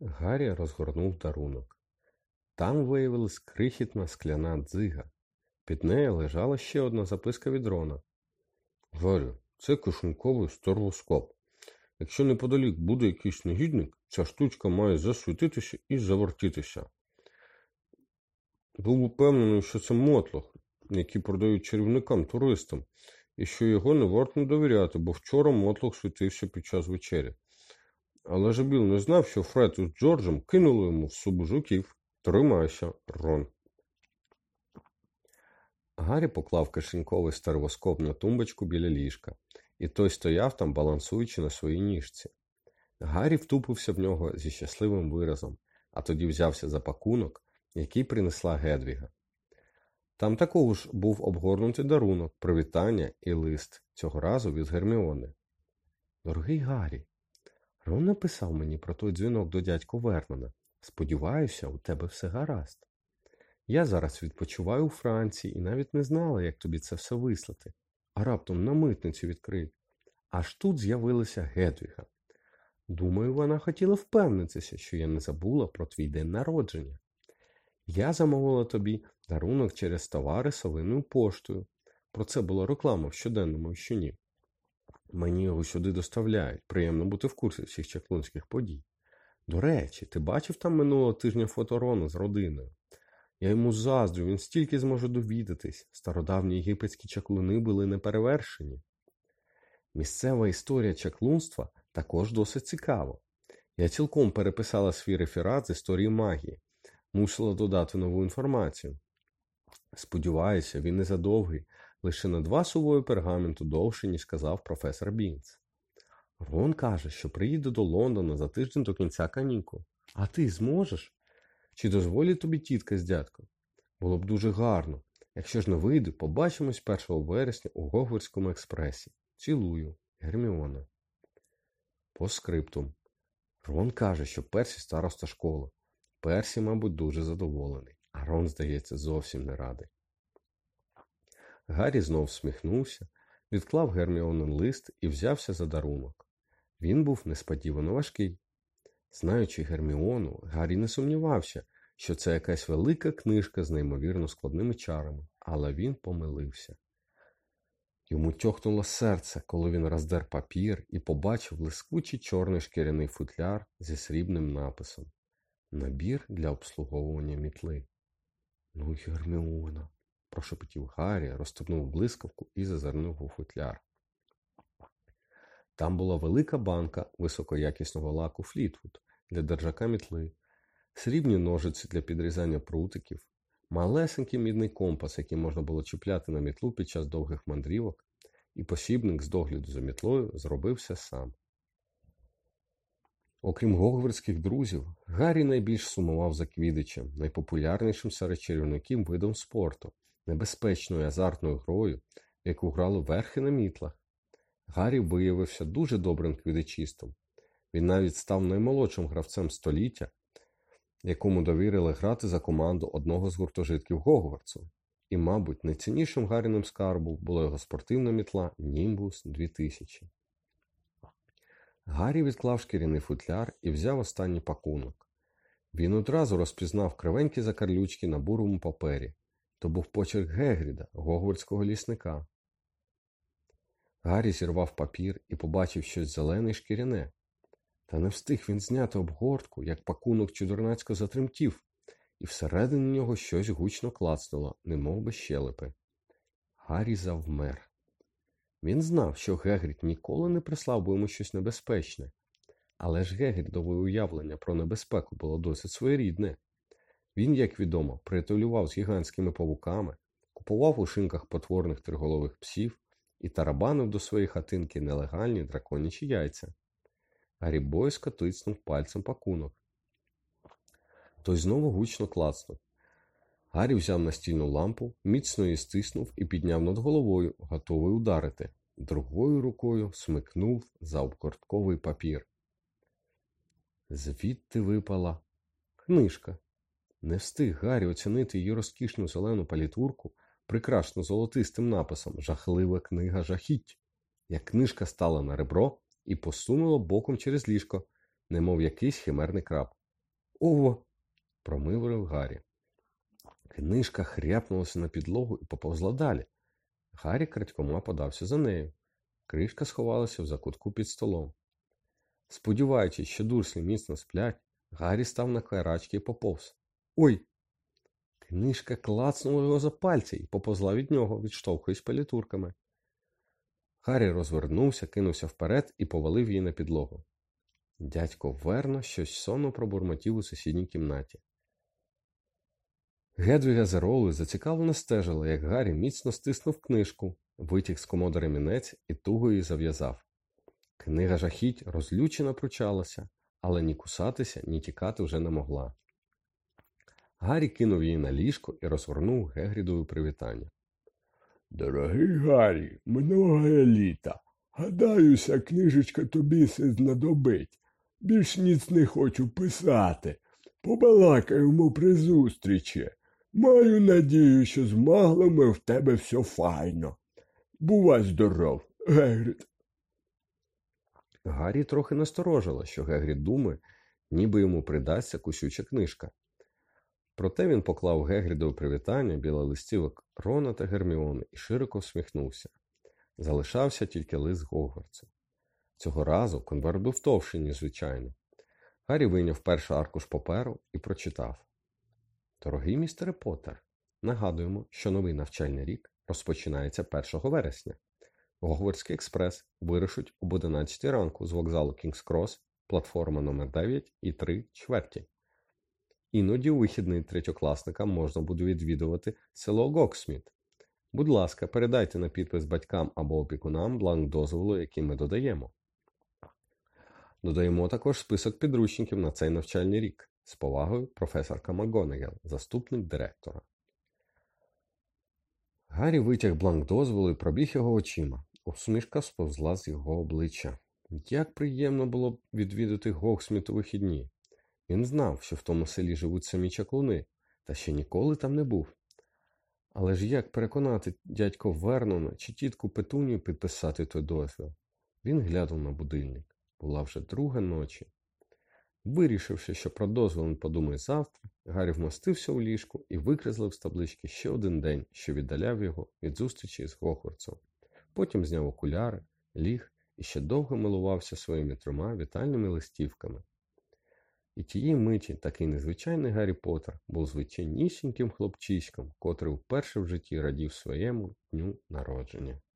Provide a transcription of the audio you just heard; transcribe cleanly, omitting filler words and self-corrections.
Гаррі розгорнув дарунок. Там виявилась крихітна скляна дзига. Під нею лежала ще одна записка від Рона. Гаррі, це кишеньковий стервоскоп. Якщо неподалік буде якийсь негідник, ця штучка має засвітитися і завертітися. Був упевнений, що це мотлох, який продають чарівникам-туристам, і що його не варто довіряти, бо вчора мотлох світився під час вечері. Але ж Біл не знав, що Фред із Джорджем кинули йому в суп жуків. Тримайся, Рон. Гаррі поклав кишеньковий стервоскоп на тумбочку біля ліжка, і той стояв там, балансуючи на своїй ніжці. Гаррі втупився в нього зі щасливим виразом, а тоді взявся за пакунок, який принесла Гедвіга. Там також був обгорнутий дарунок, привітання і лист, цього разу від Герміони. Дорогий Гаррі, Рон написав мені про той дзвінок до дядька Вернона. Сподіваюся, у тебе все гаразд. Я зараз відпочиваю у Франції і навіть не знала, як тобі це все вислати. А раптом на митницю відкриють. Аж тут з'явилася Гедвіга. Думаю, вона хотіла впевнитися, що я не забула про твій день народження. Я замовила тобі дарунок через товари совиною поштою. Про це була реклама в щоденному віщуні. Мені його сюди доставляють. Приємно бути в курсі всіх чаклунських подій. До речі, ти бачив там минулого тижня фото Рона з родиною? Я йому заздрю, він стільки зможе довідатись. Стародавні єгипетські чаклуни були неперевершені. Місцева історія чаклунства також досить цікава. Я цілком переписала свій реферат з історії магії. Мусила додати нову інформацію. Сподіваюся, він не задовгий, лише на 2 сувої пергаменту довше, ніж сказав професор Бінц. Рон каже, що приїде до Лондона за тиждень до кінця канікул. А ти зможеш? Чи дозволить тобі тітка з дядьком? Було б дуже гарно. Якщо ж не вийде, побачимось 1 вересня у Гогвардському експресі. Цілую. Герміона. Постскриптум. Рон каже, що Персі староста школи. Персі, мабуть, дуже задоволений. А Рон, здається, зовсім не радий. Гаррі знов всміхнувся, відклав Герміонин лист і взявся за дарунок. Він був несподівано важкий. Знаючи Герміону, Гаррі не сумнівався, що це якась велика книжка з неймовірно складними чарами, але він помилився. Йому тьохнуло серце, коли він роздер папір і побачив блискучий чорний шкіряний футляр зі срібним написом «Набір для обслуговування мітли». «Ну, Герміона», – прошепотів Гаррі, розстебнув блискавку і зазирнув у футляр. Там була велика банка високоякісного лаку Флітвуд для держака мітли, срібні ножиці для підрізання прутиків, малесенький мідний компас, який можна було чіпляти на мітлу під час довгих мандрівок, і посібник з догляду за мітлою зробився сам. Окрім гогвардських друзів, Гаррі найбільш сумував за квіддичем, найпопулярнішим серед чарівників видом спорту, небезпечною азартною грою, в яку грали верхи на мітлах. Гаррі виявився дуже добрим квіддичистом. Він навіть став наймолодшим гравцем століття, якому довірили грати за команду одного з гуртожитків Гогвартсу. І, мабуть, найціннішим Гарріним скарбом була його спортивна мітла Німбус 2000. Гаррі відклав шкіряний футляр і взяв останній пакунок. Він одразу розпізнав кривенькі закарлючки на бурому папері. То був почерк Гегріда, гогвардського лісника. Гаррі зірвав папір і побачив щось зелене й шкіряне. Та не встиг він зняти обгортку, як пакунок чудернацько затремтів, і всередині нього щось гучно клацнуло, немов би щелепи. Гаррі завмер. Він знав, що Гегрід ніколи не прислав би йому щось небезпечне. Але ж Гегрідове уявлення про небезпеку було досить своєрідне. Він, як відомо, приятелював з гігантськими павуками, купував у шинках потворних триголових псів і тарабанив до своєї хатинки нелегальні драконячі яйця. Гаррі боязко тицнув пальцем пакунок. Той знову гучно клацнув. Гаррі взяв настільну лампу, міцно її стиснув і підняв над головою, готовий ударити. Другою рукою смикнув за обгортковий папір. Звідти випала книжка. Не встиг Гаррі оцінити її розкішну зелену палітурку, прикрашену золотистим написом «Жахлива книга жахіть», як книжка стала на ребро і посунула боком через ліжко, немов якийсь химерний краб. Ово! Промимрив Гаррі. Книжка хряпнулася на підлогу і поповзла далі. Гаррі крадькома подався за нею. Кришка сховалася в закутку під столом. Сподіваючись, що дурслі міцно сплять, Гаррі став на карачки і поповз. Ой! Книжка клацнула його за пальці і поповзла від нього, відштовхуючись палітурками. Гаррі розвернувся, кинувся вперед і повалив її на підлогу. Дядько Верно щось сонно пробурмотів у сусідній кімнаті. Гедвіга з Еролою зацікавлено стежила, як Гаррі міцно стиснув книжку, витяг з комоди ремінець і туго її зав'язав. Книга жахіть розлючено пручалася, але ні кусатися, ні тікати вже не могла. Гаррі кинув її на ліжко і розгорнув Гегрідові привітання. Дорогий Гаррі, минулого літа. Гадаюся, книжечка тобі се знадобить. Більш ніц не хочу писати. Побалакаємо при зустрічі. Маю надію, що з маглами в тебе все файно. Бувай здоров, Гегрід. Гаррі трохи насторожило, що Гегрід думає, ніби йому придасться кусюча книжка. Проте він поклав Гегрідові привітання біля листівок Рона та Герміони і широко всміхнувся. Залишався тільки лист Гогвартсу. Цього разу конверт був товщий, ніж звичайно. Гаррі вийняв перший аркуш паперу і прочитав. Дорогий містере Поттер, нагадуємо, що новий навчальний рік розпочинається 1 вересня. Гогвартський експрес вирушить об 11 ранку з вокзалу Кінгс-Крос, платформа номер 9 і 3/4. Іноді у вихідний третьокласникам можна буде відвідувати село Гоксміт. Будь ласка, передайте на підпис батькам або опікунам бланк дозволу, який ми додаємо. Додаємо також список підручників на цей навчальний рік. З повагою, професорка МакГонагал, заступник директора. Гаррі витяг бланк дозволу і пробіг його очима. Усмішка сповзла з його обличчя. Як приємно було б відвідати Гоксміт у вихідні. Він знав, що в тому селі живуть самі чаклуни, та ще ніколи там не був. Але ж як переконати дядько Вернона чи тітку Петунію підписати той дозвіл? Він глянув на будильник. Була вже 2 ночі. Вирішивши, що про дозвіл він подумає завтра, Гаррі вмостився у ліжку і викреслив з таблички ще один день, що віддаляв його від зустрічі з Гогвартсом. Потім зняв окуляри, ліг і ще довго милувався своїми 3 вітальними листівками. І тієї миті такий незвичайний Гаррі Поттер був звичайнісіньким хлопчиськом, котрий вперше в житті радів своєму дню народження.